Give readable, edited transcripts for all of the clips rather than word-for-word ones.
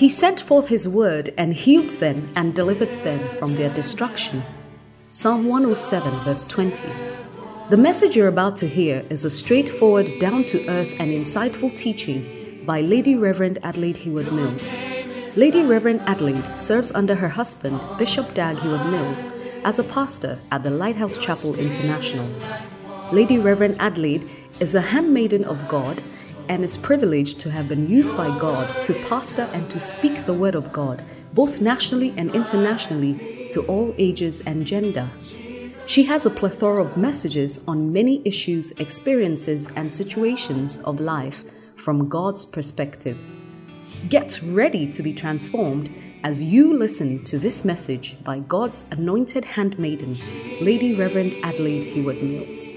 He sent forth his word and healed them and delivered them from their destruction. Psalm 107 verse 20. The message you're about to hear is a straightforward, down-to-earth and insightful teaching by Lady Reverend Adelaide Heward Mills. Lady Reverend Adelaide serves under her husband, Bishop Dag Heward Mills, as a pastor at the Lighthouse Chapel International. Lady Reverend Adelaide is a handmaiden of God and is privileged to have been used by God to pastor and to speak the word of God, both nationally and internationally, to all ages and gender. She has a plethora of messages on many issues, experiences, and situations of life from God's perspective. Get ready to be transformed as you listen to this message by God's anointed handmaiden, Lady Reverend Adelaide Heward Mills.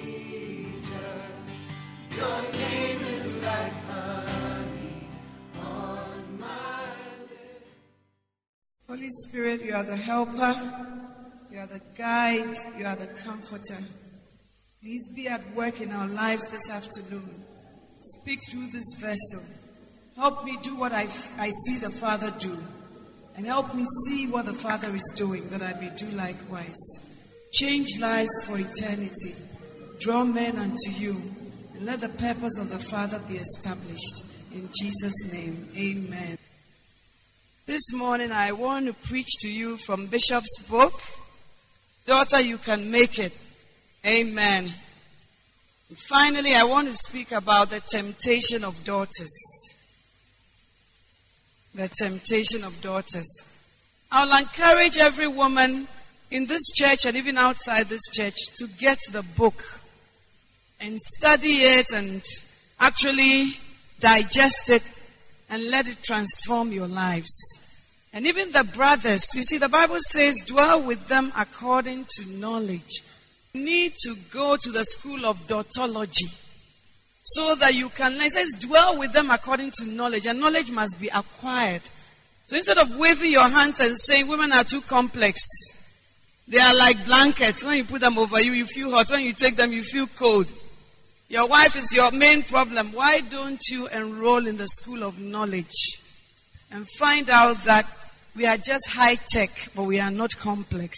Holy Spirit, you are the helper, you are the guide, you are the comforter. Please be at work in our lives this afternoon. Speak through this vessel. Help me do what I see the Father do. And help me see what the Father is doing, that I may do likewise. Change lives for eternity. Draw men unto you. And let the purpose of the Father be established. In Jesus' name, amen. This morning I want to preach to you from Bishop's book, Daughter, You Can Make It. Amen. And finally, I want to speak about the temptation of daughters. The temptation of daughters. I'll encourage every woman in this church and even outside this church to get the book and study it and actually digest it and let it transform your lives. And even the brothers, you see, the Bible says, dwell with them according to knowledge. You need to go to the school of daughtology so that you can, it says, dwell with them according to knowledge, and knowledge must be acquired. So instead of waving your hands and saying, women are too complex, they are like blankets. When you put them over you, you feel hot. When you take them, you feel cold. Your wife is your main problem. Why don't you enroll in the school of knowledge and find out that we are just high-tech, but we are not complex?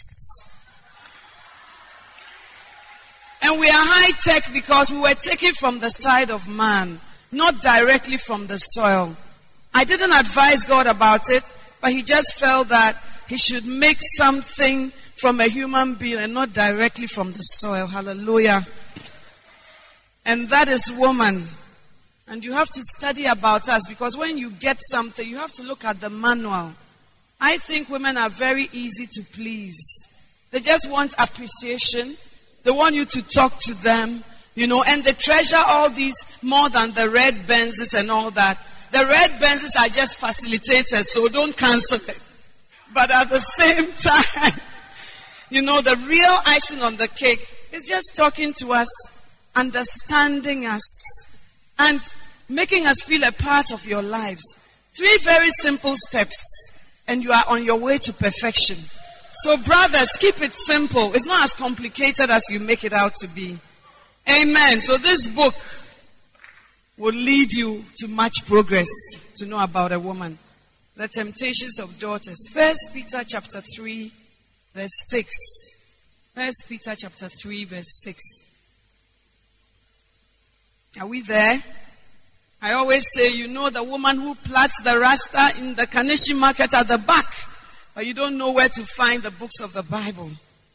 And we are high-tech because we were taken from the side of man, not directly from the soil. I didn't advise God about it, but he just felt that he should make something from a human being and not directly from the soil. Hallelujah. And that is woman. And you have to study about us, because when you get something, you have to look at the manual. I think women are very easy to please. They just want appreciation. They want you to talk to them, and they treasure all these more than the red Benzes and all that. The red Benzes are just facilitators, so don't cancel it. But at the same time, the real icing on the cake is just talking to us, understanding us, and making us feel a part of your lives. 3 very simple steps, and you are on your way to perfection. So brothers, keep it simple. It's not as complicated as you make it out to be. Amen. So this book will lead you to much progress to know about a woman. The temptations of daughters. 1 Peter chapter 3, verse 6. 1 Peter chapter 3, verse 6. Are we there? I always say, the woman who plats the rasta in the Kanishi market at the back, but you don't know where to find the books of the Bible.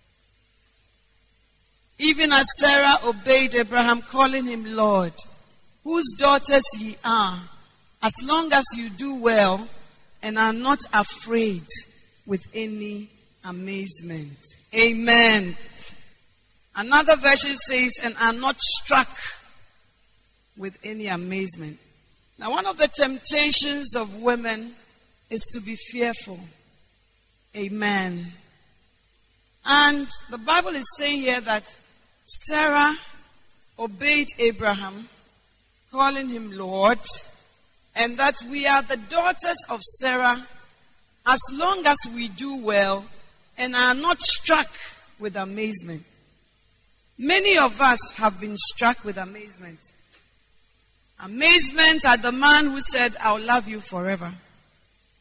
Even as Sarah obeyed Abraham, calling him Lord, whose daughters ye are, as long as you do well and are not afraid with any amazement. Amen. Another version says, and are not struck with any amazement. Now, one of the temptations of women is to be fearful. Amen. And the Bible is saying here that Sarah obeyed Abraham, calling him Lord, and that we are the daughters of Sarah as long as we do well and are not struck with amazement. Many of us have been struck with amazement. Amazement at the man who said, I'll love you forever.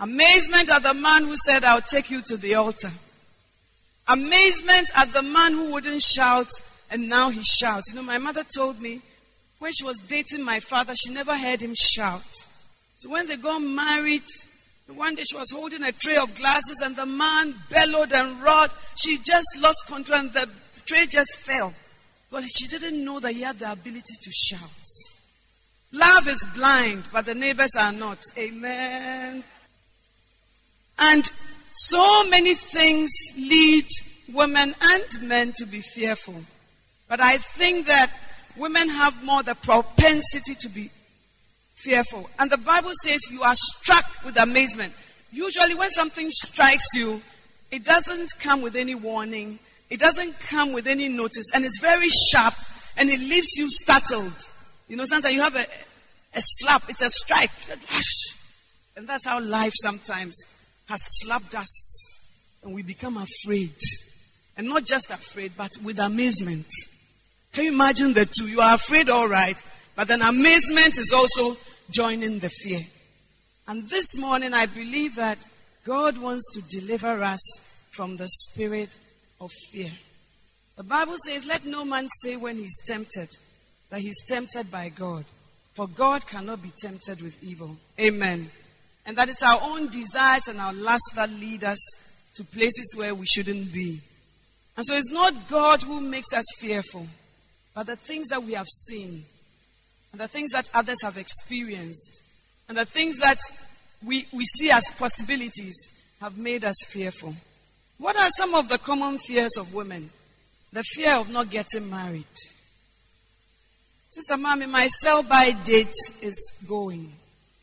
Amazement at the man who said, I'll take you to the altar. Amazement at the man who wouldn't shout, and now he shouts. You know, my mother told me, when she was dating my father, she never heard him shout. So when they got married, one day she was holding a tray of glasses and the man bellowed and roared. She just lost control and the tray just fell. But she didn't know that he had the ability to shout. Love is blind, but the neighbors are not. Amen. And so many things lead women and men to be fearful. But I think that women have more the propensity to be fearful. And the Bible says you are struck with amazement. Usually when something strikes you, it doesn't come with any warning. It doesn't come with any notice. And it's very sharp and it leaves you startled. You know, sometimes you have a slap. It's a strike. And that's how life sometimes has slapped us. And we become afraid. And not just afraid, but with amazement. Can you imagine the two? You are afraid, all right. But then amazement is also joining the fear. And this morning, I believe that God wants to deliver us from the spirit of fear. The Bible says, let no man say when he's tempted, that he's tempted by God. For God cannot be tempted with evil. Amen. And that it's our own desires and our lusts that lead us to places where we shouldn't be. And so it's not God who makes us fearful, but the things that we have seen, and the things that others have experienced, and the things that we see as possibilities have made us fearful. What are some of the common fears of women? The fear of not getting married. Sister Mommy, my sell-by date is going.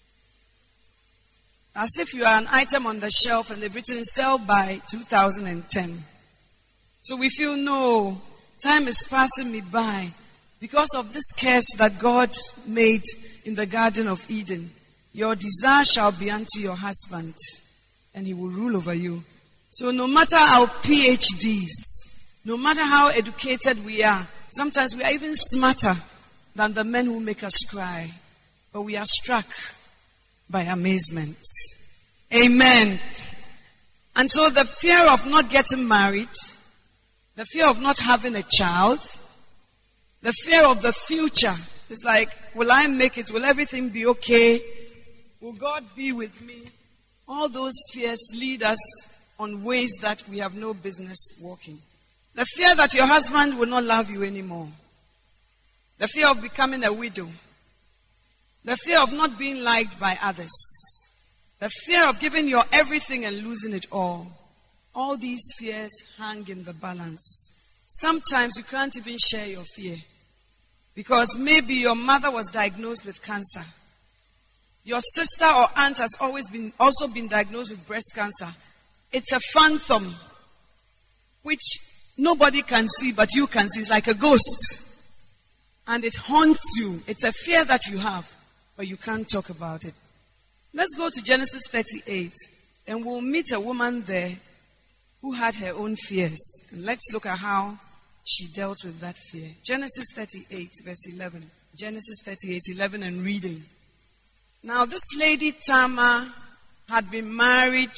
As if you are an item on the shelf and they've written sell-by 2010. So we feel, no, time is passing me by. Because of this curse that God made in the Garden of Eden, your desire shall be unto your husband, and he will rule over you. So no matter our PhDs, no matter how educated we are, sometimes we are even smarter than the men who make us cry. But we are struck by amazement. Amen. And so the fear of not getting married, the fear of not having a child, the fear of the future. It's like, will I make it? Will everything be okay? Will God be with me? All those fears lead us on ways that we have no business walking. The fear that your husband will not love you anymore. The fear of becoming a widow. The fear of not being liked by others. The fear of giving your everything and losing it all. All these fears hang in the balance. Sometimes you can't even share your fear. Because maybe your mother was diagnosed with cancer. Your sister or aunt has also been diagnosed with breast cancer. It's a phantom, which nobody can see, but you can see. It's like a ghost. And it haunts you. It's a fear that you have, but you can't talk about it. Let's go to Genesis 38, and we'll meet a woman there who had her own fears. And let's look at how she dealt with that fear. Genesis 38, verse 11. Genesis 38, 11, and reading. Now this lady Tamar had been married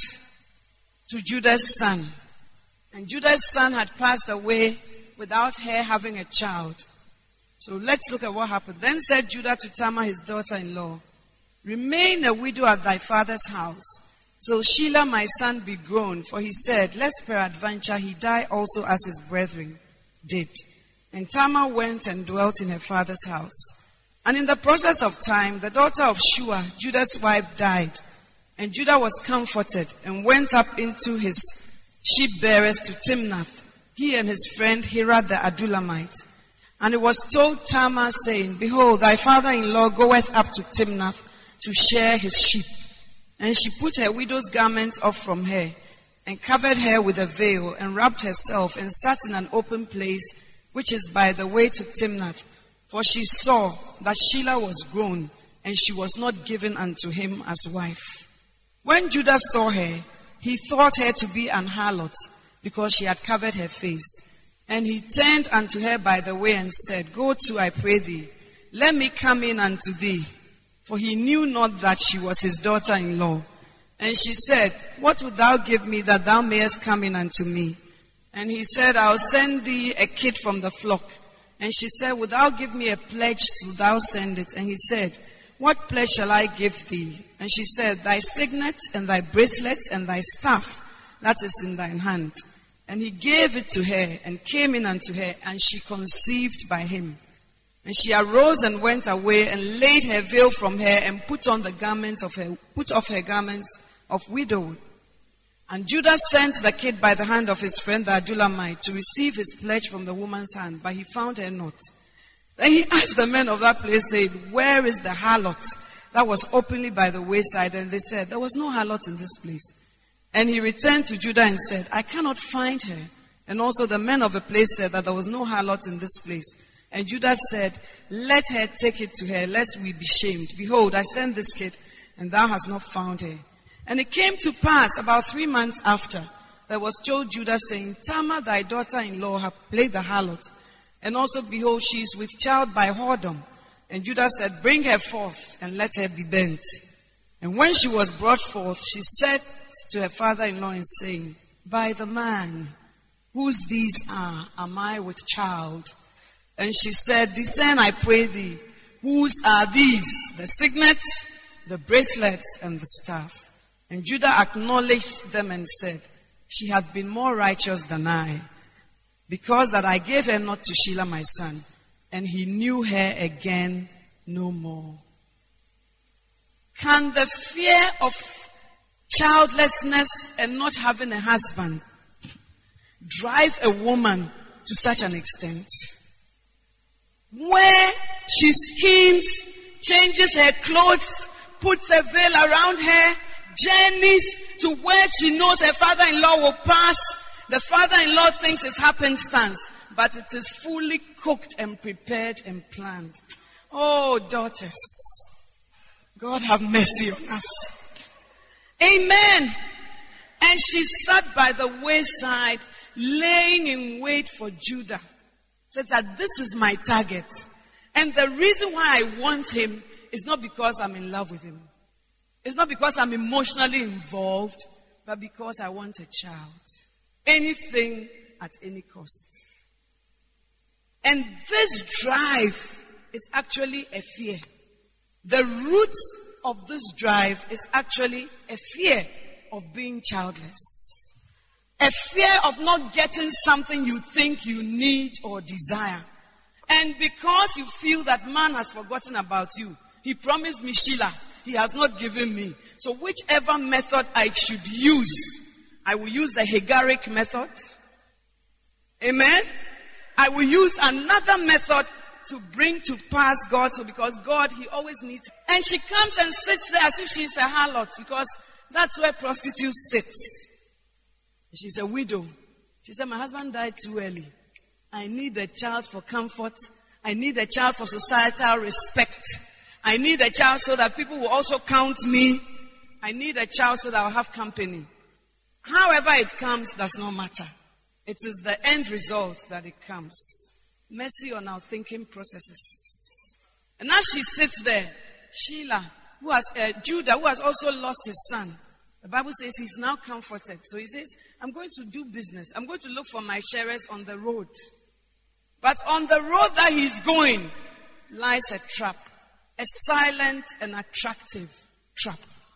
to Judah's son. And Judah's son had passed away without her having a child. So let's look at what happened. Then said Judah to Tamar, his daughter-in-law, remain a widow at thy father's house, till Shelah my son be grown. For he said, lest peradventure he die also as his brethren did. And Tamar went and dwelt in her father's house. And in the process of time, the daughter of Shua, Judah's wife, died. And Judah was comforted and went up into his sheep-bearers to Timnath, he and his friend Hirah the Adullamite. And it was told Tamar, saying, behold, thy father-in-law goeth up to Timnath to shear his sheep. And she put her widow's garments off from her, and covered her with a veil, and wrapped herself, and sat in an open place, which is by the way to Timnath. For she saw that Shelah was grown, and she was not given unto him as wife. When Judah saw her, he thought her to be an harlot, because she had covered her face. And he turned unto her by the way, and said, go to, I pray thee, let me come in unto thee. For he knew not that she was his daughter-in-law. And she said, what wilt thou give me that thou mayest come in unto me? And he said, I'll send thee a kid from the flock. And she said, wilt thou give me a pledge till thou send it? And he said, what pledge shall I give thee? And she said, thy signet and thy bracelets and thy staff that is in thine hand. And he gave it to her and came in unto her, and she conceived by him. And she arose and went away and laid her veil from her and put off her garments of widowhood. And Judah sent the kid by the hand of his friend the Adullamite to receive his pledge from the woman's hand, but he found her not. Then he asked the men of that place, saying, where is the harlot that was openly by the wayside? And they said, there was no harlot in this place. And he returned to Judah and said, I cannot find her. And also the men of the place said that there was no harlot in this place. And Judah said, let her take it to her, lest we be shamed. Behold, I sent this kid, and thou hast not found her. And it came to pass about 3 months after, there was told Judah, saying, Tamar, thy daughter-in-law, hath played the harlot. And also, behold, she is with child by whoredom. And Judah said, bring her forth, and let her be burnt. And when she was brought forth, she said to her father-in-law, saying, by the man whose these are, am I with child? And she said, discern, I pray thee, whose are these? The signet, the bracelets, and the staff. And Judah acknowledged them and said, she hath been more righteous than I, because that I gave her not to Shelah my son. And he knew her again no more. Can the fear of childlessness and not having a husband drive a woman to such an extent where she schemes, changes her clothes, puts a veil around her, journeys to where she knows her father-in-law will pass? The father-in-law thinks it's happenstance, but it is fully cooked and prepared and planned. Oh, daughters, God have mercy on us. Amen. And she sat by the wayside, laying in wait for Judah. Said that this is my target. And the reason why I want him is not because I'm in love with him. It's not because I'm emotionally involved, but because I want a child. Anything at any cost. And this drive is actually a fear. The root of this drive is actually a fear of being childless. A fear of not getting something you think you need or desire. And because you feel that man has forgotten about you, he promised me Shelah. He has not given me. So whichever method I should use, I will use the Hagaric method. Amen. I will use another method to bring to pass God. So because God, he always needs. And she comes and sits there as if she's a harlot, because that's where prostitutes sit. She's a widow. She said, my husband died too early. I need a child for comfort. I need a child for societal respect. I need a child so that people will also count me. I need a child so that I'll have company. However it comes, does not matter. It is the end result that it comes. Mercy on our thinking processes. And as she sits there, Shelah, Judah, who has also lost his son, the Bible says he's now comforted. So he says, I'm going to do business. I'm going to look for my sharers on the road. But on the road that he's going lies a trap. A silent and attractive trap.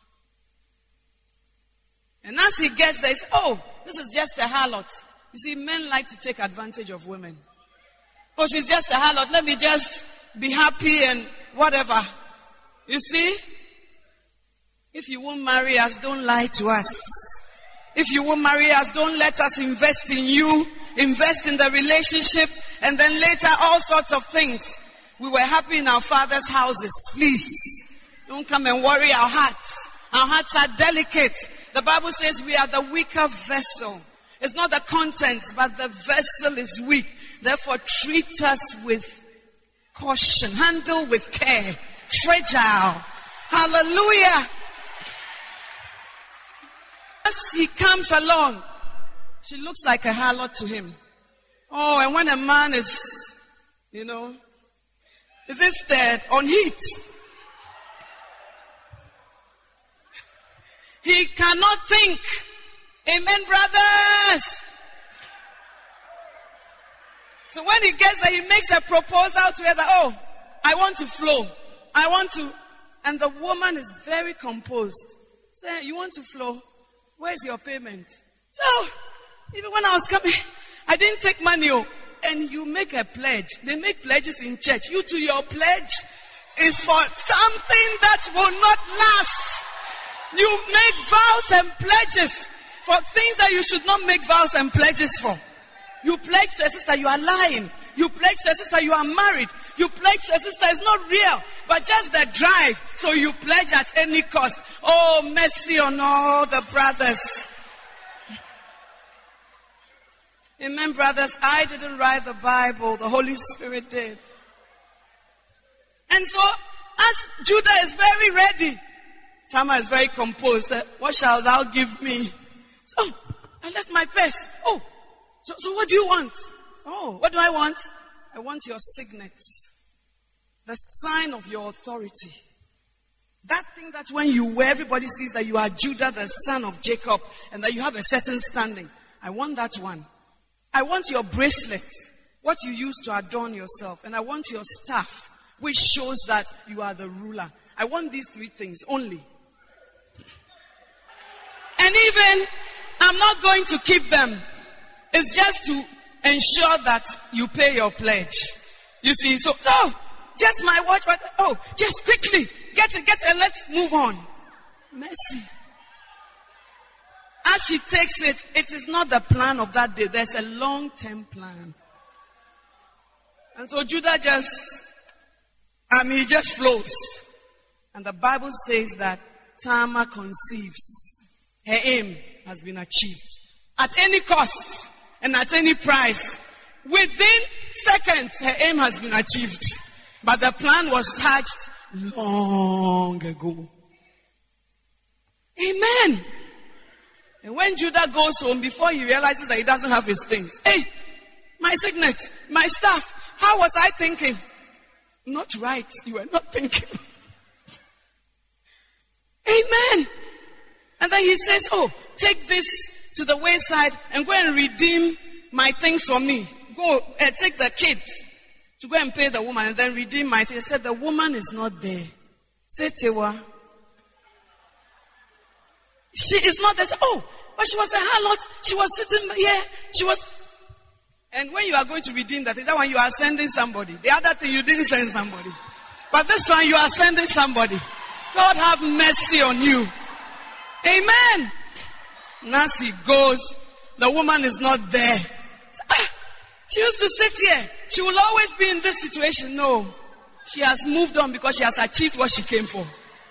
And as he gets there, he says, oh, this is just a harlot. You see, men like to take advantage of women. Oh, she's just a harlot. Let me just be happy and whatever. You see? If you won't marry us, don't lie to us. If you won't marry us, don't let us invest in you, invest in the relationship, and then later all sorts of things. We were happy in our father's houses. Please, don't come and worry our hearts. Our hearts are delicate. The Bible says we are the weaker vessel. It's not the contents, but the vessel is weak. Therefore, treat us with caution. Handle with care. Fragile. Hallelujah. As he comes along, she looks like a harlot to him. Oh, and when a man is, is insisted on heat, He cannot think. Amen, brothers. So when he gets there, he makes a proposal to her that, oh, I want to flow. I want to. And the woman is very composed. Say, you want to flow? Where's your payment? So, even when I was coming, I didn't take money. And you make a pledge. They make pledges in church. You too, your pledge is for something that will not last. You make vows and pledges for things that you should not make vows and pledges for. You pledge to a sister you are lying. You pledge to a sister you are married. You pledge to a sister it's not real, but just the drive. So you pledge at any cost. Oh, mercy on all the brothers. Amen, brothers. I didn't write the Bible. The Holy Spirit did. And so, as Judah is very ready, Tamar is very composed. What shall thou give me? So, I left my purse. Oh, so what do you want? Oh, what do I want? I want your signet. The sign of your authority. That thing that when you wear, everybody sees that you are Judah, the son of Jacob, and that you have a certain standing. I want that one. I want your bracelet, what you use to adorn yourself. And I want your staff, which shows that you are the ruler. I want these three things only. And even, I'm not going to keep them. It's just to ensure that you pay your pledge. You see, so just my watch, but just quickly, get it, and let's move on. Mercy. As she takes it, it is not the plan of that day. There's a long-term plan. And so Judah he just flows. And the Bible says that Tamar conceives. Her aim has been achieved. At any cost and at any price. Within seconds, her aim has been achieved. But the plan was hatched long ago. Amen. And when Judah goes home, before he realizes that he doesn't have his things. Hey, my signet, my staff, how was I thinking? Not right. You were not thinking. Amen. And then he says, take this to the wayside and go and redeem my things for me. Go and take the kid to go and pay the woman and then redeem my things. He said, the woman is not there. Say, Tewa. She is not there. But she was a harlot. She was sitting here. She was. And when you are going to redeem that, is that when you are sending somebody? The other thing, you didn't send somebody. But this one, you are sending somebody. God have mercy on you. Amen. Nancy goes. The woman is not there. She used to sit here. She will always be in this situation. No. She has moved on because she has achieved what she came for.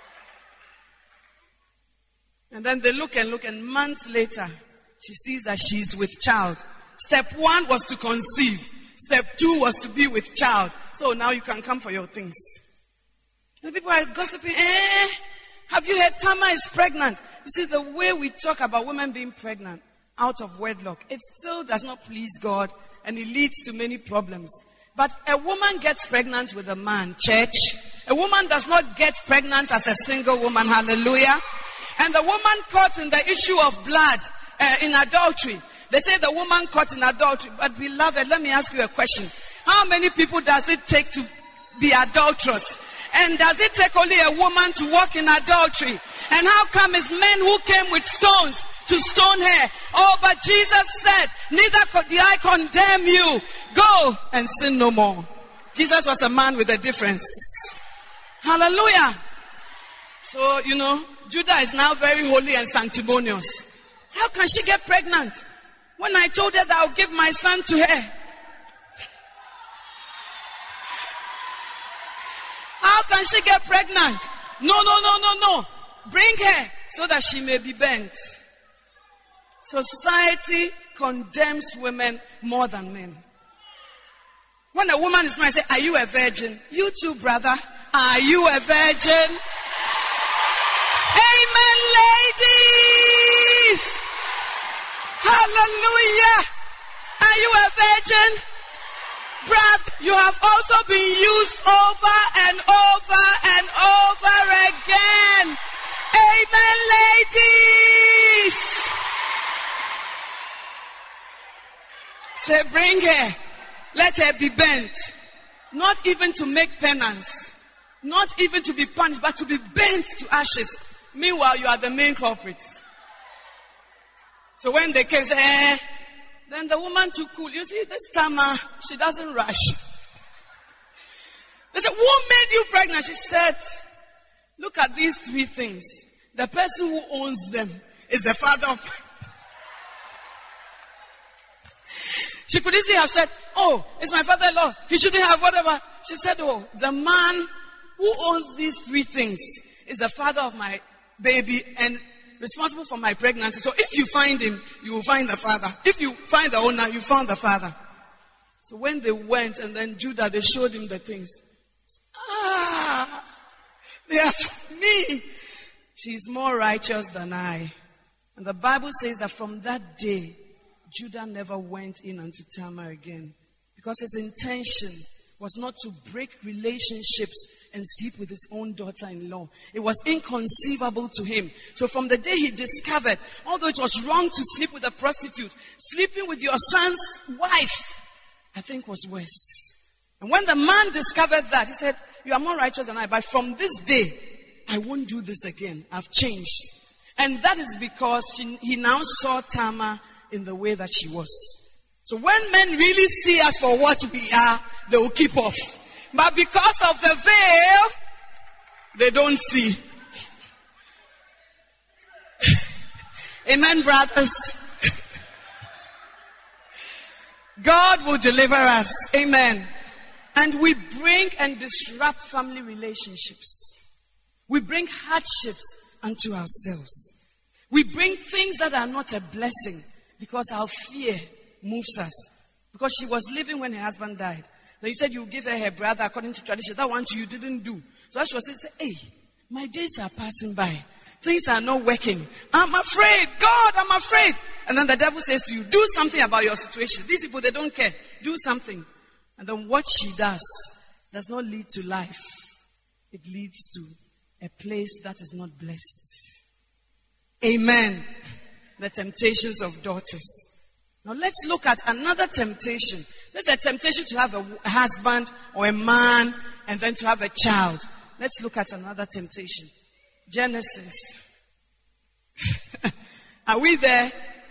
And then they look, and months later, she sees that she is with child. Step 1 was to conceive. Step 2 was to be with child. So now you can come for your things. And the people are gossiping. Have you heard Tamar is pregnant? You see, the way we talk about women being pregnant out of wedlock, it still does not please God, and it leads to many problems. But a woman gets pregnant with a man, church. A woman does not get pregnant as a single woman, hallelujah. And the woman caught in the issue of blood in adultery. They say the woman caught in adultery. But beloved, let me ask you a question. How many people does it take to be adulterous? And does it take only a woman to walk in adultery? And how come it's men who came with stones to stone her? Oh, but Jesus said, neither do I condemn you. Go and sin no more. Jesus was a man with a difference. Hallelujah. So, Judah is now very holy and sanctimonious. How can she get pregnant? When I told her that I'll give my son to her. How can she get pregnant? No. Bring her so that she may be bent. Society condemns women more than men. When a woman is married, say, are you a virgin? You too, brother. Are you a virgin? Amen, ladies. Hallelujah. Are you a virgin? Brother, you have also been used over and over and over again. Amen, ladies. Say, bring her. Let her be bent. Not even to make penance. Not even to be punished, but to be bent to ashes. Meanwhile, you are the main culprit. So when they came, say, then the woman took cool. You see, this Tamar, she doesn't rush. They said, who made you pregnant? She said, look at these three things. The person who owns them is the father of... She could easily have said, oh, it's my father-in-law. He shouldn't have whatever. She said, oh, the man who owns these three things is the father of my baby and responsible for my pregnancy. So if you find him, you will find the father. If you find the owner, you found the father. So when they went and then Judah, they showed him the things. They are for me. She's more righteous than I. And the Bible says that from that day, Judah never went in unto Tamar again. Because his intention was not to break relationships and sleep with his own daughter-in-law. It was inconceivable to him. So from the day he discovered, although it was wrong to sleep with a prostitute, sleeping with your son's wife, I think was worse. And when the man discovered that, he said, you are more righteous than I, but from this day, I won't do this again. I've changed. And that is because he now saw Tamar in the way that she was. So when men really see us for what we are, they will keep off. But because of the veil, they don't see. Amen, brothers. God will deliver us. Amen. And we bring and disrupt family relationships. We bring hardships unto ourselves. We bring things that are not a blessing because our fear moves us. Because she was living when her husband died. Then he said you give her brother according to tradition. That one you didn't do. So as she was saying, hey, my days are passing by. Things are not working. I'm afraid. God, I'm afraid. And then the devil says to you, do something about your situation. These people, they don't care. Do something. And then what she does not lead to life. It leads to a place that is not blessed. Amen. The temptations of daughters. Now let's look at another temptation. There's a temptation to have a husband or a man and then to have a child. Let's look at another temptation. Genesis. Are we there?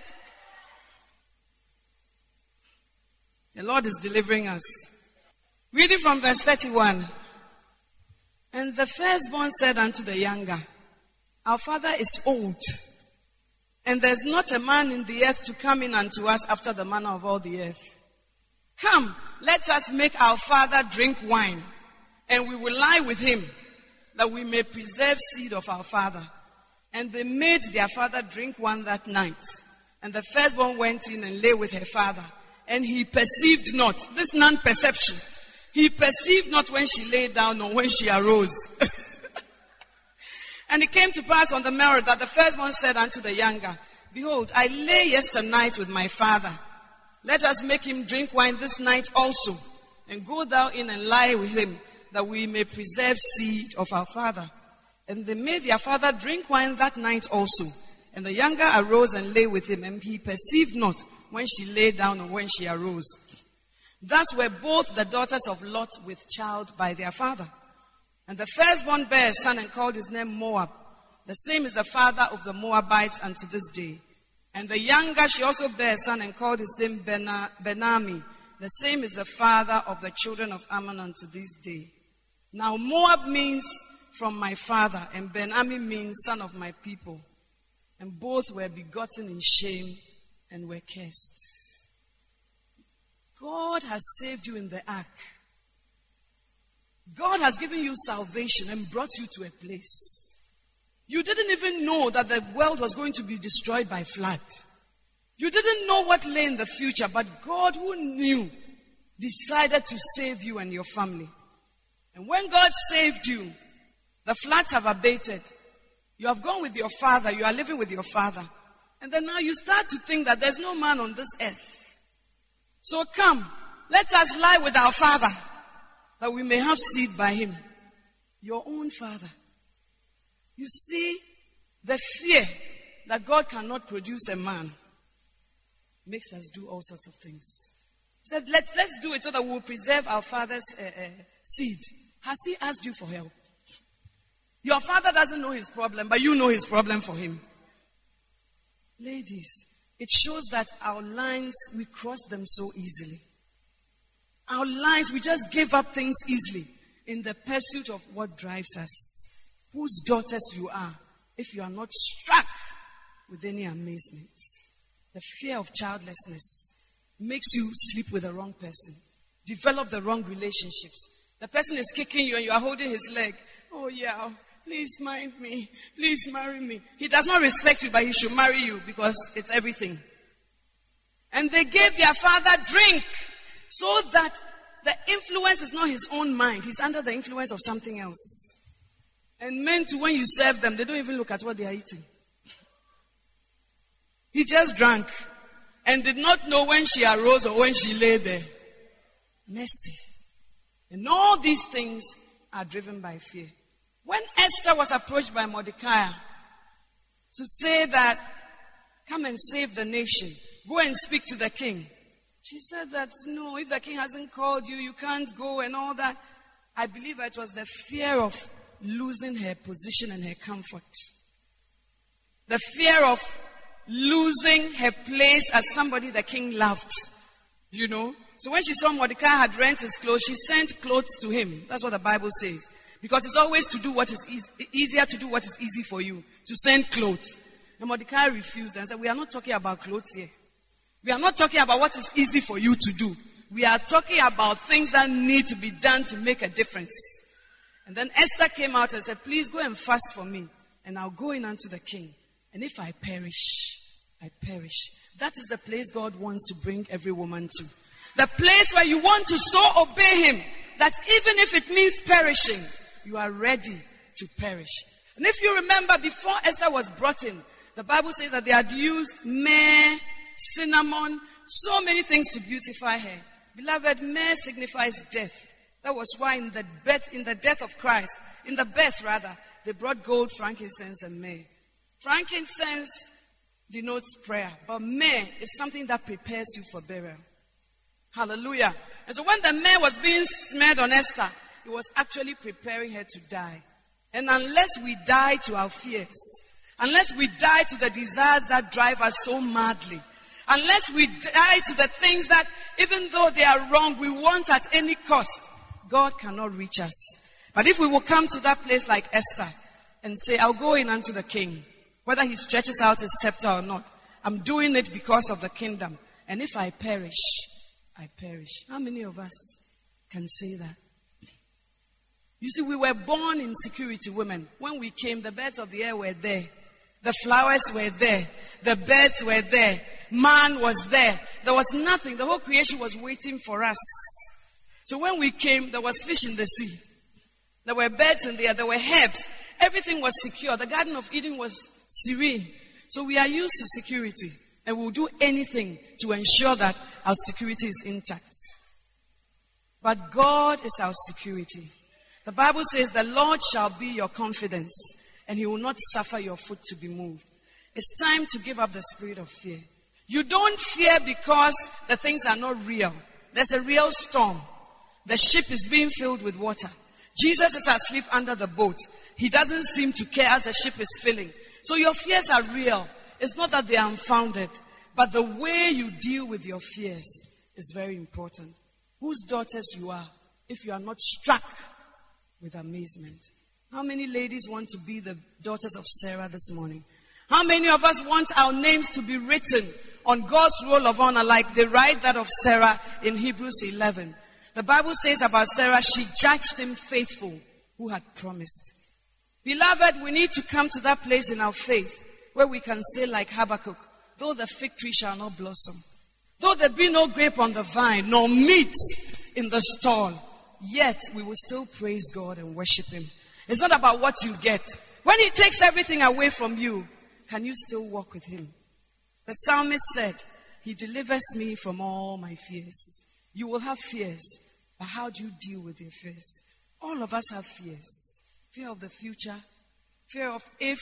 The Lord is delivering us. Reading from verse 31. And the firstborn said unto the younger, our father is old, and there's not a man in the earth to come in unto us after the manner of all the earth. Come, let us make our father drink wine, and we will lie with him, that we may preserve seed of our father. And they made their father drink wine that night. And the firstborn went in and lay with her father. And he perceived not, this non-perception, he perceived not when she lay down or when she arose. And it came to pass on the morrow that the firstborn said unto the younger, behold, I lay yesternight with my father. Let us make him drink wine this night also, and go thou in and lie with him, that we may preserve seed of our father. And they made their father drink wine that night also. And the younger arose and lay with him, and he perceived not when she lay down or when she arose. Thus were both the daughters of Lot with child by their father. And the firstborn bare a son and called his name Moab. The same is the father of the Moabites unto this day. And the younger she also bare a son and called his name Benami. The same is the father of the children of Ammon unto this day. Now Moab means from my father, and Benami means son of my people. And both were begotten in shame and were cursed. God has saved you in the ark. God has given you salvation and brought you to a place. You didn't even know that the world was going to be destroyed by flood. You didn't know what lay in the future, but God, who knew, decided to save you and your family. And when God saved you, the floods have abated. You have gone with your father. You are living with your father. And then now you start to think that there's no man on this earth. So come, let us lie with our father, that we may have seed by him. Your own father. You see, The fear that God cannot produce a man makes us do all sorts of things. He said, let's do it so that we will preserve our father's seed. Has he asked you for help? Your father doesn't know his problem, but you know his problem for him. Ladies, it shows that our lines, we cross them so easily. Our lines, we just give up things easily in the pursuit of what drives us. Whose daughters you are, if you are not struck with any amazement. The fear of childlessness makes you sleep with the wrong person, develop the wrong relationships. The person is kicking you and you are holding his leg. Oh yeah, please mind me, please marry me. He does not respect you, but he should marry you because it's everything. And they gave their father drink so that the influence is not his own mind. He's under the influence of something else. And men too, when you serve them, they don't even look at what they are eating. He just drank and did not know when she arose or when she lay there. Mercy. And all these things are driven by fear. When Esther was approached by Mordecai to say that, come and save the nation, go and speak to the king. She said that, no, if the king hasn't called you, you can't go and all that. I believe it was the fear of losing her position and her comfort. The fear of losing her place as somebody the king loved. You know? So when she saw Mordecai had rent his clothes, she sent clothes to him. That's what the Bible says. Because it's always to do what is easier to do what is easy for you. To send clothes. And Mordecai refused and said, we are not talking about clothes here. We are not talking about what is easy for you to do. We are talking about things that need to be done to make a difference. And then Esther came out and said, please go and fast for me. And I'll go in unto the king. And if I perish, I perish. That is the place God wants to bring every woman to. The place where you want to so obey him that even if it means perishing, you are ready to perish. And if you remember, before Esther was brought in, the Bible says that they had used myrrh, cinnamon, so many things to beautify her. Beloved, myrrh signifies death. That was why in the death of Christ, they brought gold, frankincense, and myrrh. Frankincense denotes prayer, but myrrh is something that prepares you for burial. Hallelujah. And so when the myrrh was being smeared on Esther, it was actually preparing her to die. And unless we die to our fears, unless we die to the desires that drive us so madly, unless we die to the things that, even though they are wrong, we want at any cost, God cannot reach us. But if we will come to that place like Esther and say, I'll go in unto the king, whether he stretches out his scepter or not, I'm doing it because of the kingdom. And if I perish, I perish. How many of us can say that? You see, we were born in security, women. When we came, the birds of the air were there. The flowers were there. The birds were there. Man was there. There was nothing. The whole creation was waiting for us. So when we came, there was fish in the sea. There were birds in the air. There were herbs. Everything was secure. The Garden of Eden was serene. So we are used to security. And we'll do anything to ensure that our security is intact. But God is our security. The Bible says, the Lord shall be your confidence, and he will not suffer your foot to be moved. It's time to give up the spirit of fear. You don't fear because the things are not real. There's a real storm. The ship is being filled with water. Jesus is asleep under the boat. He doesn't seem to care as the ship is filling. So your fears are real. It's not that they are unfounded, but the way you deal with your fears is very important. Whose daughters you are, if you are not struck with amazement. How many ladies want to be the daughters of Sarah this morning? How many of us want our names to be written on God's roll of honor like they write that of Sarah in Hebrews 11? The Bible says about Sarah, she judged him faithful who had promised. Beloved, we need to come to that place in our faith where we can say like Habakkuk, though the fig tree shall not blossom, though there be no grape on the vine, nor meat in the stall, yet we will still praise God and worship him. It's not about what you get. When he takes everything away from you, can you still walk with him? The psalmist said, he delivers me from all my fears. You will have fears, but how do you deal with your fears? All of us have fears. Fear of the future, fear of if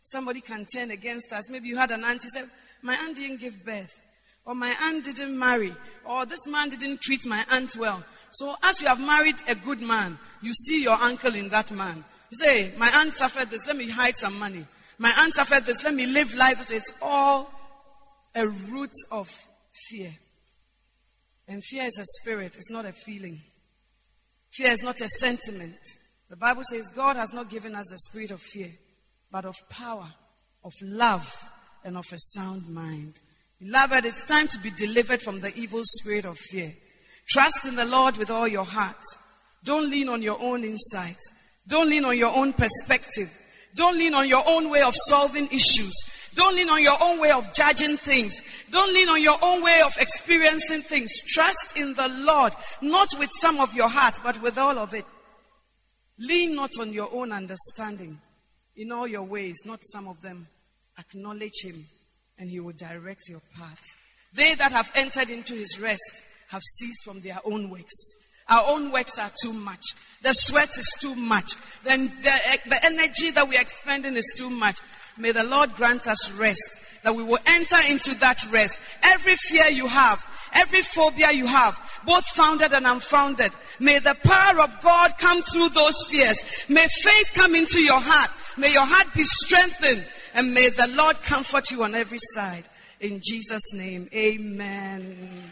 somebody can turn against us. Maybe you had an aunt, you said, my aunt didn't give birth, or my aunt didn't marry, or this man didn't treat my aunt well. So as you have married a good man, you see your uncle in that man. You say, my aunt suffered this, let me hide some money. My aunt suffered this, let me live life. It's all a root of fear. And fear is a spirit, it's not a feeling. Fear is not a sentiment. The Bible says God has not given us the spirit of fear, but of power, of love, and of a sound mind. Beloved, it's time to be delivered from the evil spirit of fear. Trust in the Lord with all your heart. Don't lean on your own insight. Don't lean on your own perspective. Don't lean on your own way of solving issues. Don't lean on your own way of judging things. Don't lean on your own way of experiencing things. Trust in the Lord, not with some of your heart, but with all of it. Lean not on your own understanding. In all your ways, not some of them. Acknowledge him, and he will direct your path. They that have entered into his rest have ceased from their own works. Our own works are too much. The sweat is too much. Then the energy that we are expending is too much. May the Lord grant us rest, that we will enter into that rest. Every fear you have, every phobia you have, both founded and unfounded, may the power of God come through those fears. May faith come into your heart. May your heart be strengthened, and may the Lord comfort you on every side. In Jesus' name, amen.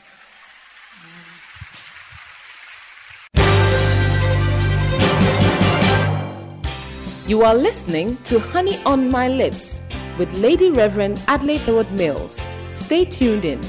You are listening to Honey on My Lips with Lady Reverend Adelaide Howard Mills. Stay tuned in.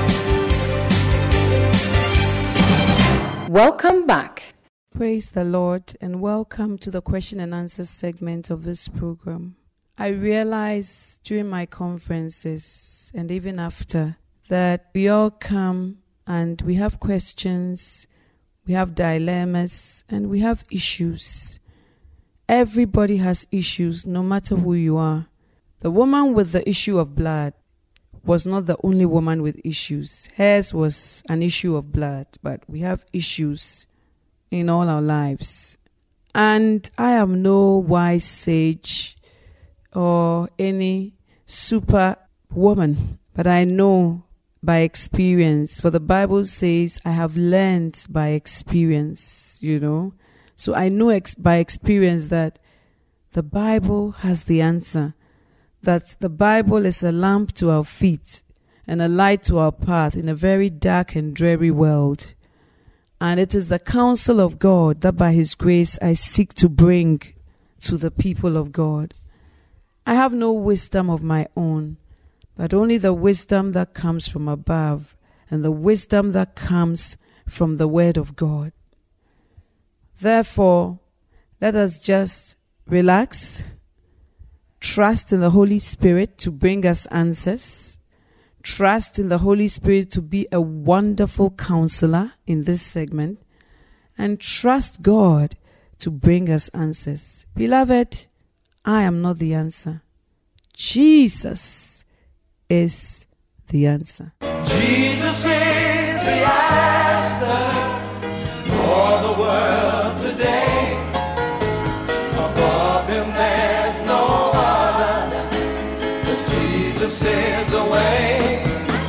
Welcome back. Praise the Lord, and welcome to the question and answer segment of this program. I realize during my conferences and even after that we all come and we have questions, we have dilemmas, and we have issues. Everybody has issues, no matter who you are. The woman with the issue of blood was not the only woman with issues. Hers was an issue of blood, but we have issues in all our lives. And I am no wise sage or any super woman, but I know by experience. For the Bible says, I have learned by experience, So I know by experience that the Bible has the answer, that the Bible is a lamp to our feet and a light to our path in a very dark and dreary world. And it is the counsel of God that by his grace I seek to bring to the people of God. I have no wisdom of my own, but only the wisdom that comes from above and the wisdom that comes from the Word of God. Therefore, let us just relax, trust in the Holy Spirit to bring us answers, trust in the Holy Spirit to be a wonderful counselor in this segment, and trust God to bring us answers. Beloved, I am not the answer. Jesus is the answer. Jesus is the answer for the world today. Above him there's no other, 'cause Jesus is the way.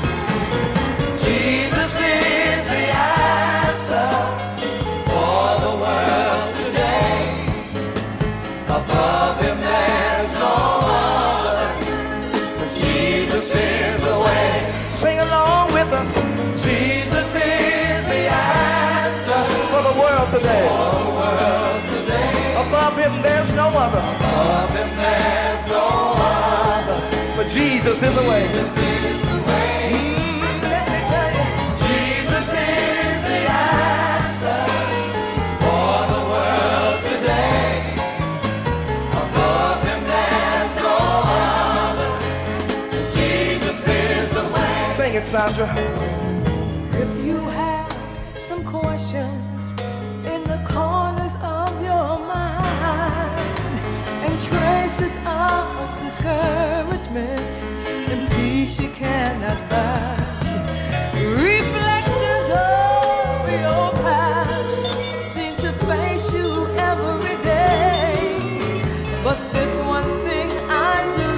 Jesus is the answer for the world today. Above him there's no other, 'cause Jesus is the way. Sing along with us. Jesus is the answer for the world today. For the world today. Above him there's no other. Above him there's no other. But Jesus is the way. Jesus is the way. Let me tell you. Jesus is the answer for the world today. Above him there's no other. Jesus is the way. Sing it, Sandra. If you have some questions in the corners of your mind and traces of discouragement and peace you cannot find, reflections of your past seem to face you every day, but this one thing I do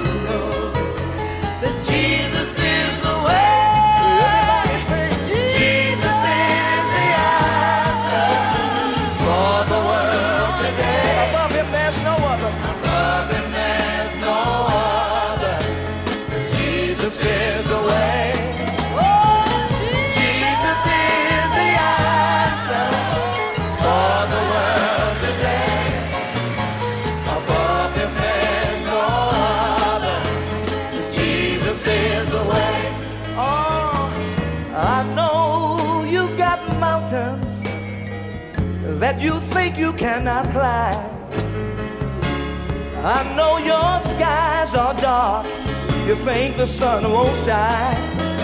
I know you got mountains that you think you cannot climb. I know your skies are dark, you think the sun won't shine.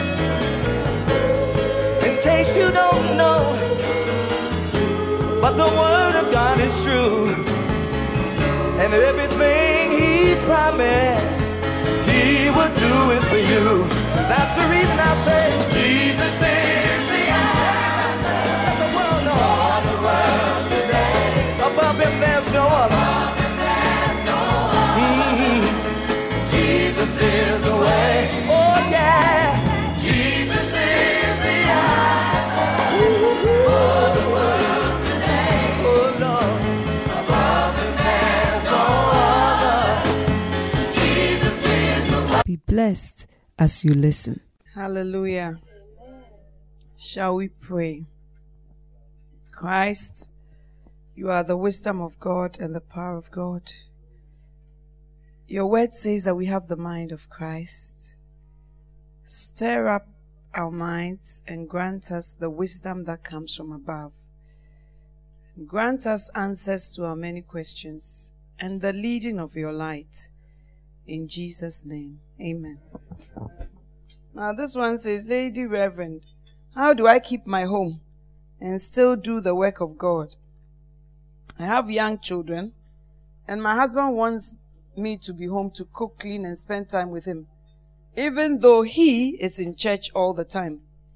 In case you don't know, but the word of God is true, and everything He's promised, He will do it for you. That's the reason I say Jesus is the answer. Let the world know. For the world today. Above Him there's no other. Above Him there's no other. Jesus is the way. Oh yeah. Jesus is the answer. For the world today. Oh Lord. Above Him there's no other. Jesus is the way. Be blessed as you listen. Hallelujah. Shall we pray? Christ, you are the wisdom of God and the power of God. Your word says that we have the mind of Christ. Stir up our minds and grant us the wisdom that comes from above. Grant us answers to our many questions and the leading of your light. In Jesus' name, amen. Now this one says, Lady Reverend, how do I keep my home and still do the work of God? I have young children, and my husband wants me to be home to cook, clean, and spend time with him, even though he is in church all the time.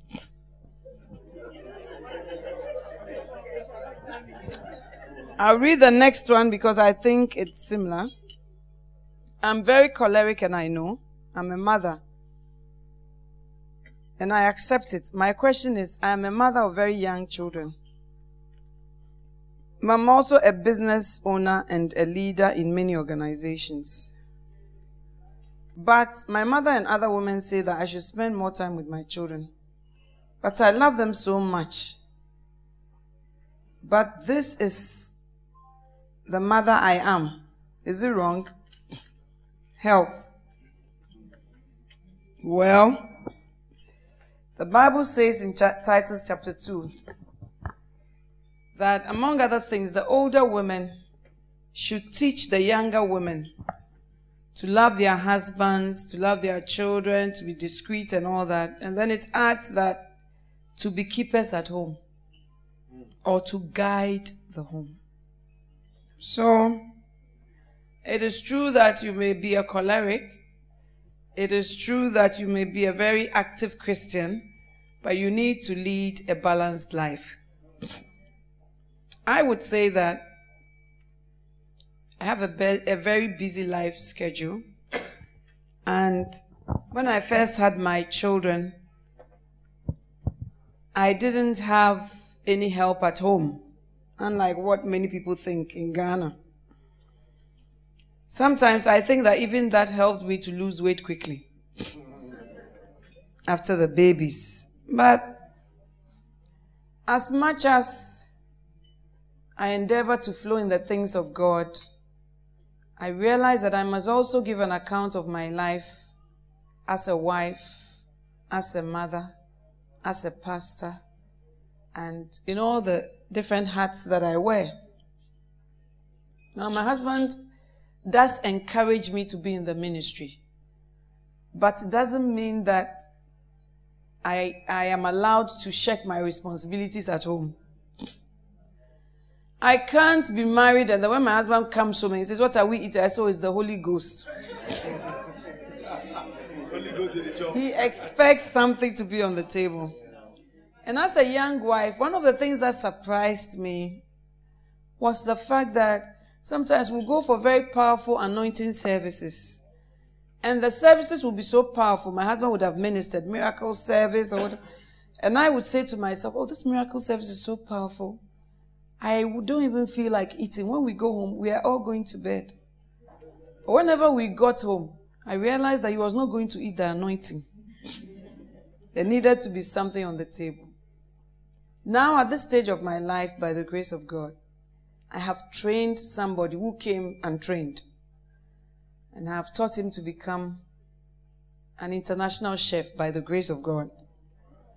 I'll read the next one because I think it's similar. I'm very choleric, and I know. I'm a mother, and I accept it. My question is, I am a mother of very young children. I'm also a business owner and a leader in many organizations. But my mother and other women say that I should spend more time with my children. But I love them so much. But this is the mother I am. Is it wrong? Help. Well, the Bible says in Titus chapter 2 that, among other things, the older women should teach the younger women to love their husbands, to love their children, to be discreet and all that. And then it adds that to be keepers at home or to guide the home. So, it is true that you may be a choleric. It is true that you may be a very active Christian, but you need to lead a balanced life. I would say that I have a very busy life schedule. And when I first had my children, I didn't have any help at home, unlike what many people think in Ghana. Sometimes I think that even that helped me to lose weight quickly after the babies. But as much as I endeavor to flow in the things of God, I realize that I must also give an account of my life as a wife, as a mother, as a pastor, and in all the different hats that I wear. Now, my husband does encourage me to be in the ministry, but it doesn't mean that I am allowed to shirk my responsibilities at home. I can't be married and then when my husband comes home and he says, "What are we eating?" I say, "Oh, it's the Holy Ghost." He expects something to be on the table. And as a young wife, one of the things that surprised me was the fact that sometimes we'll go for very powerful anointing services. And the services will be so powerful. My husband would have ministered miracle service or whatever. And I would say to myself, "Oh, this miracle service is so powerful. I don't even feel like eating. When we go home, we are all going to bed." But whenever we got home, I realized that he was not going to eat the anointing. There needed to be something on the table. Now, at this stage of my life, by the grace of God, I have trained somebody who came and trained. And I have taught him to become an international chef by the grace of God.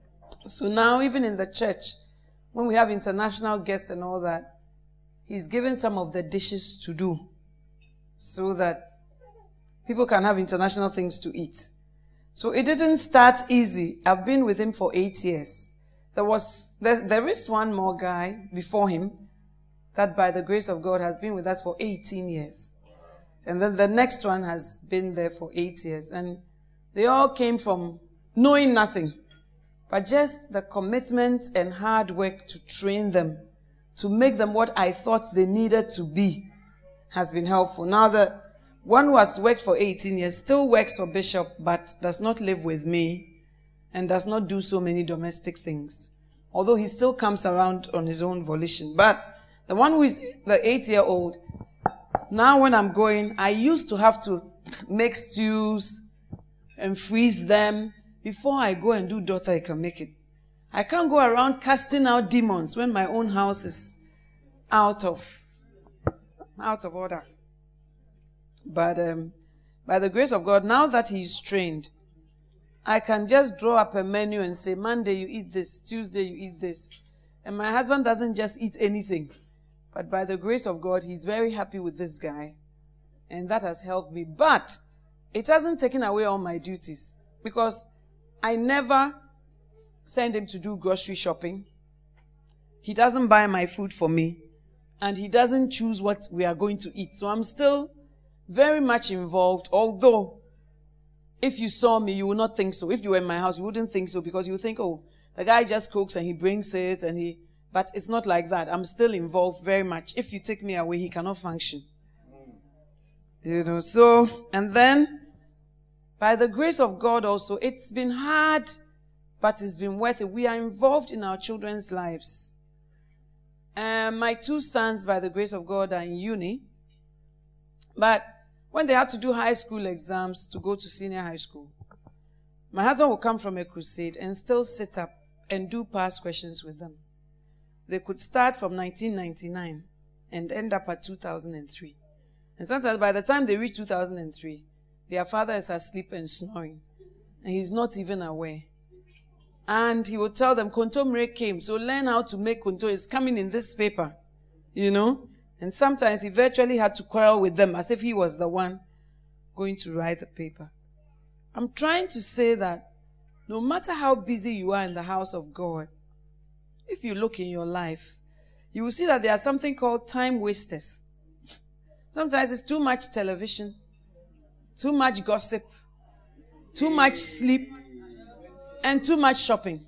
So now, even in the church, when we have international guests and all that, he's given some of the dishes to do so that people can have international things to eat. So it didn't start easy. I've been with him for 8 years. There is one more guy before him that by the grace of God has been with us for 18 years. And then the next one has been there for 8 years. And they all came from knowing nothing, but just the commitment and hard work to train them, to make them what I thought they needed to be, has been helpful. Now the one who has worked for 18 years still works for Bishop, but does not live with me and does not do so many domestic things. Although he still comes around on his own volition. But the one who is the 8-year-old, now when I'm going, I used to have to make stews and freeze them. Before I go and do daughter, I can make it. I can't go around casting out demons when my own house is out of order. But by the grace of God, now that he's trained, I can just draw up a menu and say, Monday you eat this, Tuesday you eat this. And my husband doesn't just eat anything. But by the grace of God, he's very happy with this guy. And that has helped me. But it hasn't taken away all my duties. Because I never send him to do grocery shopping. He doesn't buy my food for me. And he doesn't choose what we are going to eat. So I'm still very much involved, although if you saw me, you would not think so. If you were in my house, you wouldn't think so, because you would think, oh, the guy just cooks and he brings it but it's not like that. I'm still involved very much. If you take me away, he cannot function. And then, by the grace of God also, it's been hard, but it's been worth it. We are involved in our children's lives. My 2 sons, by the grace of God, are in uni. But when they had to do high school exams to go to senior high school, my husband would come from a crusade and still sit up and do past questions with them. They could start from 1999 and end up at 2003. And sometimes by the time they reach 2003, their father is asleep and snoring. And he's not even aware. And he would tell them, Kontomire came, so learn how to make konto. It's coming in this paper, And sometimes he virtually had to quarrel with them as if he was the one going to write the paper. I'm trying to say that no matter how busy you are in the house of God, if you look in your life, you will see that there are something called time wasters. Sometimes it's too much television, too much gossip, too much sleep, and too much shopping.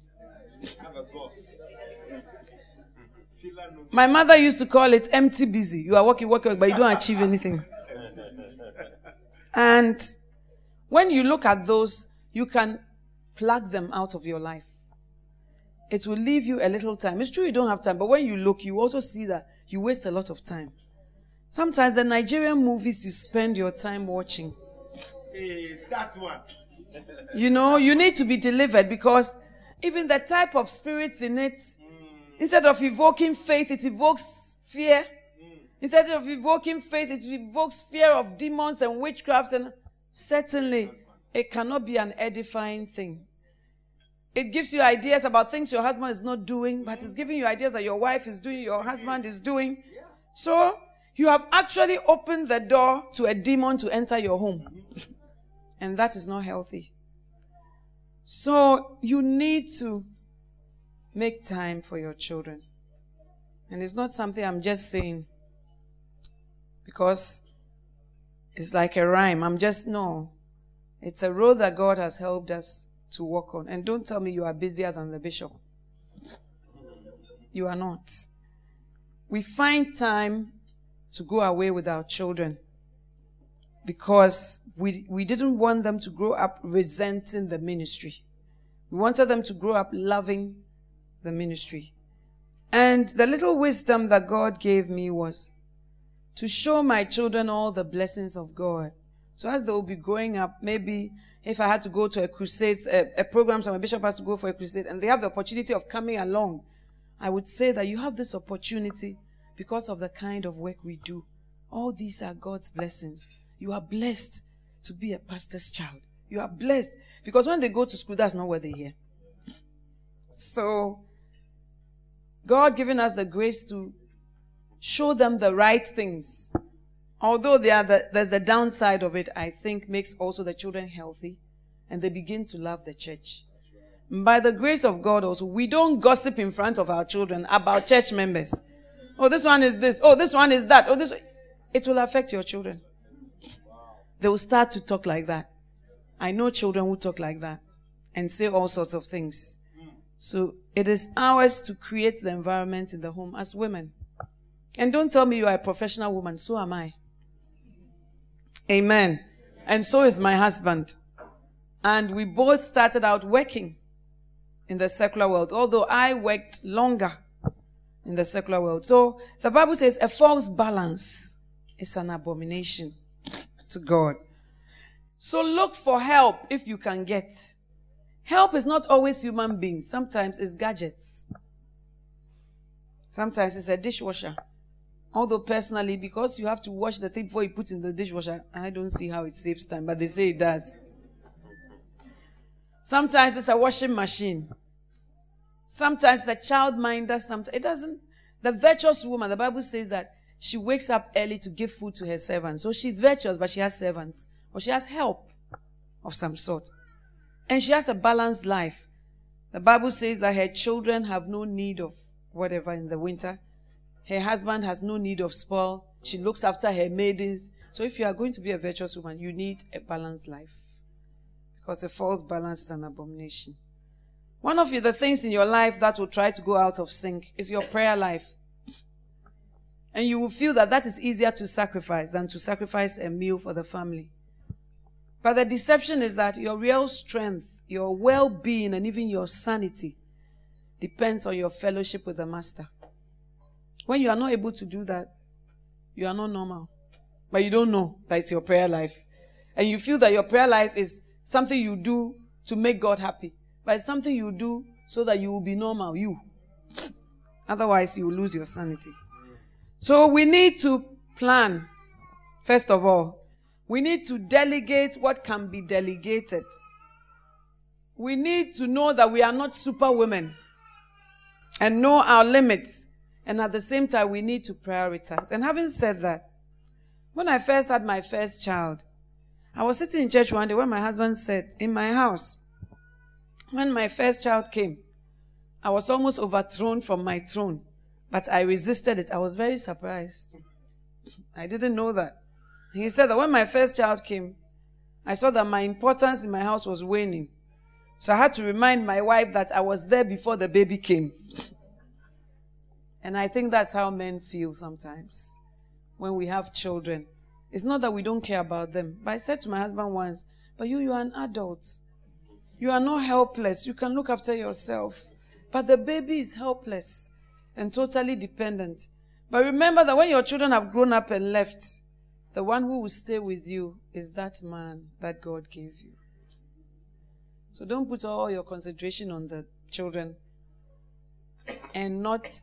My mother used to call it empty busy. You are working, but you don't achieve anything. And when you look at those, you can plug them out of your life. It will leave you a little time. It's true you don't have time, but when you look, you also see that you waste a lot of time. Sometimes the Nigerian movies you spend your time watching. Hey, that's one. You need to be delivered, because even the type of spirits in it, instead of evoking faith, it evokes fear. Instead of evoking faith, it evokes fear of demons and witchcrafts, and certainly it cannot be an edifying thing. It gives you ideas about things your husband is not doing, but it's giving you ideas that your wife is doing, your husband is doing. So you have actually opened the door to a demon to enter your home. And that is not healthy. So you need to make time for your children. And it's not something I'm just saying because it's like a rhyme. No. It's a road that God has helped us to walk on. And don't tell me you are busier than the bishop. You are not. We find time to go away with our children because we didn't want them to grow up resenting the ministry. We wanted them to grow up loving the ministry. And the little wisdom that God gave me was to show my children all the blessings of God. So as they will be growing up, maybe if I had to go to a crusade, a program, so my bishop has to go for a crusade, and they have the opportunity of coming along, I would say that you have this opportunity because of the kind of work we do. All these are God's blessings. You are blessed to be a pastor's child. You are blessed because when they go to school, that's not what they hear. So, God giving us the grace to show them the right things. Although there's the downside of it, I think makes also the children healthy and they begin to love the church. By the grace of God also, we don't gossip in front of our children about church members. Oh, this one is this. Oh, this one is that. Oh, this. It will affect your children. They will start to talk like that. I know children who talk like that and say all sorts of things. So it is ours to create the environment in the home as women. And don't tell me you are a professional woman. So am I. Amen. And so is my husband. And we both started out working in the secular world, although I worked longer in the secular world. So the Bible says a false balance is an abomination to God. So look for help if you can get. Help is not always human beings. Sometimes it's gadgets. Sometimes it's a dishwasher. Although personally, because you have to wash the thing before you put in the dishwasher, I don't see how it saves time, but they say it does. Sometimes it's a washing machine. Sometimes it's a child minder. Sometimes it doesn't. The virtuous woman, the Bible says that she wakes up early to give food to her servants. So she's virtuous, but she has servants. Or she has help of some sort. And she has a balanced life. The Bible says that her children have no need of whatever in the winter. Her husband has no need of spoil. She looks after her maidens. So if you are going to be a virtuous woman, you need a balanced life. Because a false balance is an abomination. One of the things in your life that will try to go out of sync is your prayer life. And you will feel that is easier to sacrifice than to sacrifice a meal for the family. But the deception is that your real strength, your well-being, and even your sanity depends on your fellowship with the Master. When you are not able to do that, you are not normal. But you don't know that it's your prayer life. And you feel that your prayer life is something you do to make God happy. But it's something you do so that you will be normal, you. Otherwise, you will lose your sanity. So we need to plan, first of all. We need to delegate what can be delegated. We need to know that we are not superwomen and know our limits. And at the same time, we need to prioritize. And having said that, when I first had my first child, I was sitting in church one day when my husband said, in my house, when my first child came, I was almost overthrown from my throne. But I resisted it. I was very surprised. I didn't know that. He said that when my first child came, I saw that my importance in my house was waning. So I had to remind my wife that I was there before the baby came. And I think that's how men feel sometimes when we have children. It's not that we don't care about them. But I said to my husband once, but you are an adult. You are not helpless. You can look after yourself. But the baby is helpless and totally dependent. But remember that when your children have grown up and left, the one who will stay with you is that man that God gave you. So don't put all your concentration on the children and not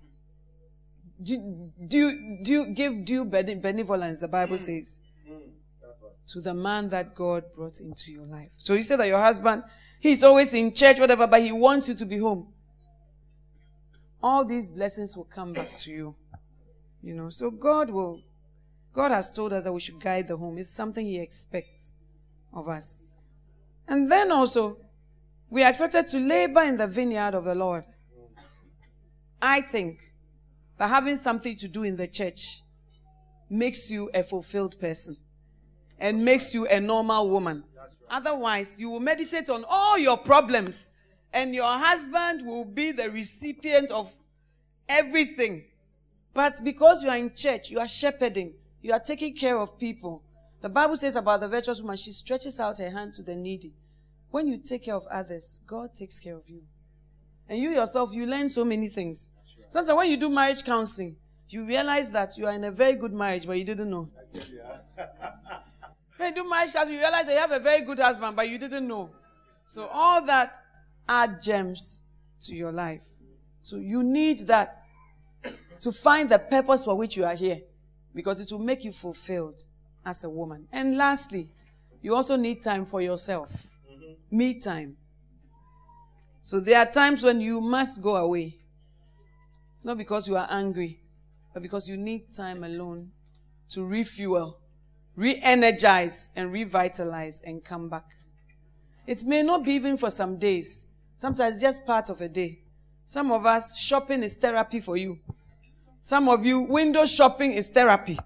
give due benevolence, the Bible says, to the man that God brought into your life. So you say that your husband, he's always in church, whatever, but he wants you to be home. All these blessings will come back to you. You know, so God has told us that we should guide the home. It's something he expects of us. And then also, we are expected to labor in the vineyard of the Lord. I think that having something to do in the church makes you a fulfilled person and makes you a normal woman. Otherwise, you will meditate on all your problems and your husband will be the recipient of everything. But because you are in church, you are shepherding, you are taking care of people. The Bible says about the virtuous woman, she stretches out her hand to the needy. When you take care of others, God takes care of you. And you yourself, you learn so many things. Sometimes when you do marriage counseling, you realize that you are in a very good marriage, but you didn't know. When you do marriage counseling, you realize that you have a very good husband, but you didn't know. So all that are gems to your life. So you need that to find the purpose for which you are here, because it will make you fulfilled as a woman. And lastly, you also need time for yourself. Me time. So there are times when you must go away. Not because you are angry, but because you need time alone to refuel, re-energize, and revitalize and come back. It may not be even for some days. Sometimes just part of a day. Some of us, shopping is therapy for you. Some of you, window shopping is therapy.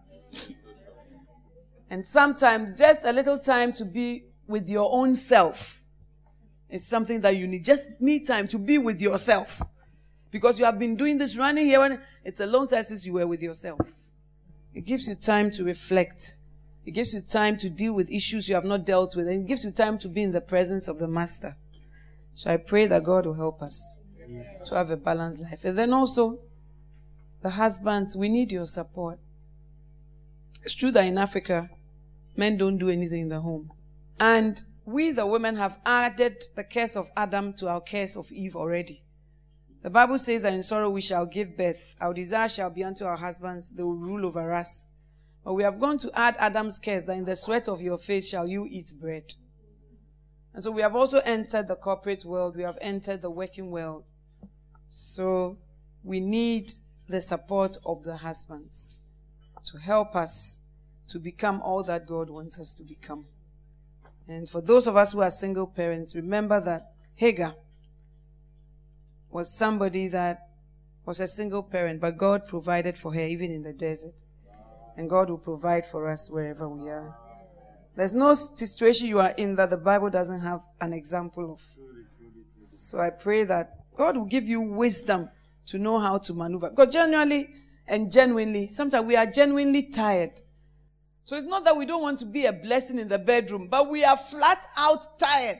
And sometimes just a little time to be with your own self is something that you need. Just me time to be with yourself. Because you have been doing this running here. It's a long time since you were with yourself. It gives you time to reflect. It gives you time to deal with issues you have not dealt with. And it gives you time to be in the presence of the Master. So I pray that God will help us to have a balanced life. And then also, the husbands, we need your support. It's true that in Africa, men don't do anything in the home. And we, the women, have added the curse of Adam to our curse of Eve already. The Bible says that in sorrow we shall give birth. Our desire shall be unto our husbands. They will rule over us. But we have gone to add Adam's curse, that in the sweat of your face shall you eat bread. And so we have also entered the corporate world. We have entered the working world. So we need the support of the husbands to help us to become all that God wants us to become. And for those of us who are single parents, remember that Hagar was somebody that was a single parent, but God provided for her even in the desert. And God will provide for us wherever we are. There's no situation you are in that the Bible doesn't have an example of. So I pray that God will give you wisdom to know how to maneuver. Because genuinely and genuinely, sometimes we are genuinely tired. So it's not that we don't want to be a blessing in the bedroom, but we are flat out tired.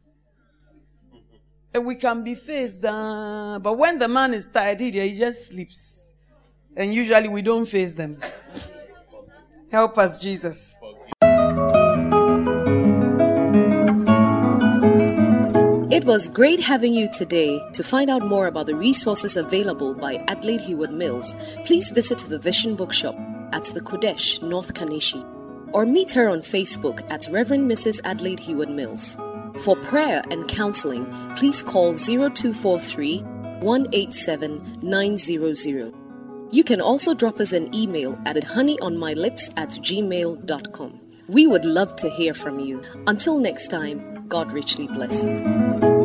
And we can be faced down. But when the man is tired, he just sleeps. And usually we don't face them. Help us, Jesus. It was great having you today. To find out more about the resources available by Adelaide Heward Mills, please visit the Vision Bookshop at the Kodesh, North Kanishi, or meet her on Facebook at Reverend Mrs. Adelaide Heward Mills. For prayer and counseling, please call 0243 187 900. You can also drop us an email at honeyonmylips@gmail.com. We would love to hear from you. Until next time, God richly bless you.